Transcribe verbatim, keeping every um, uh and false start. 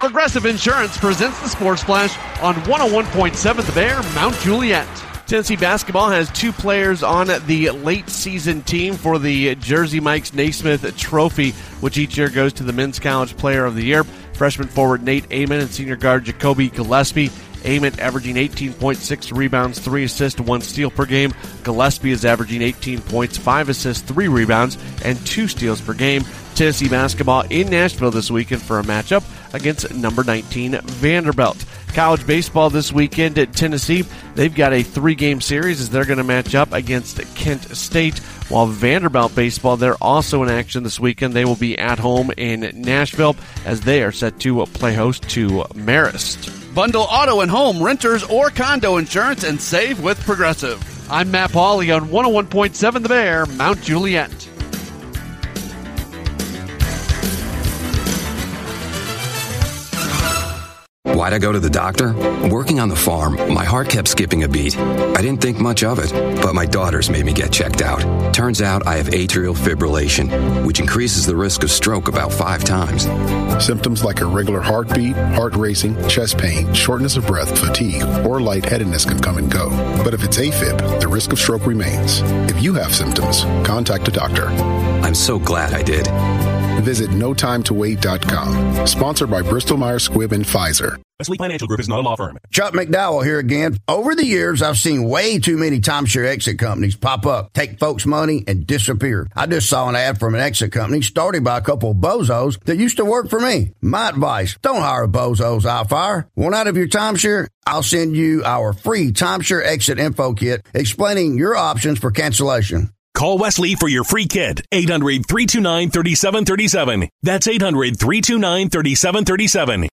Progressive Insurance presents the Sports Flash on one oh one point seven The Bear, Mount Juliet. Tennessee basketball has two players on the late season team for the Jersey Mike's Naismith Trophy, which each year goes to the Men's College Player of the Year. Freshman forward Nate Ament and senior guard Jacoby Gillespie. Ament averaging eighteen point six rebounds, three assists, one steal per game. Gillespie is averaging eighteen points, five assists, three rebounds, and two steals per game. Tennessee basketball in Nashville this weekend for a matchup against number nineteen Vanderbilt. College baseball this weekend at Tennessee. They've got a three-game series as they're going to match up against Kent State. While Vanderbilt baseball, they're also in action this weekend. They will be at home in Nashville as they are set to play host to Marist. Bundle auto and home, renters, or condo insurance and save with Progressive. I'm Matt Pauley on one oh one point seven The Bear, Mount Juliet. Why'd I go to the doctor? Working on the farm, my heart kept skipping a beat. I didn't think much of it, but my daughters made me get checked out. Turns out I have atrial fibrillation, which increases the risk of stroke about five times. Symptoms like irregular heartbeat, heart racing, chest pain, shortness of breath, fatigue, or lightheadedness can come and go. But if it's AFib, the risk of stroke remains. If you have symptoms, contact a doctor. I'm so glad I did. Visit no time to wait dot com. Sponsored by Bristol Myers Squibb and Pfizer. Wesley Financial Group is not a law firm. Chuck McDowell here again. Over the years, I've seen way too many timeshare exit companies pop up, take folks' money, and disappear. I just saw an ad from an exit company started by a couple of bozos that used to work for me. My advice, don't hire bozos I'll fire. Want out of your timeshare? I'll send you our free timeshare exit info kit explaining your options for cancellation. Call Wesley for your free kit. eight hundred, three two nine, three seven three seven. That's eight hundred, three two nine, three seven three seven.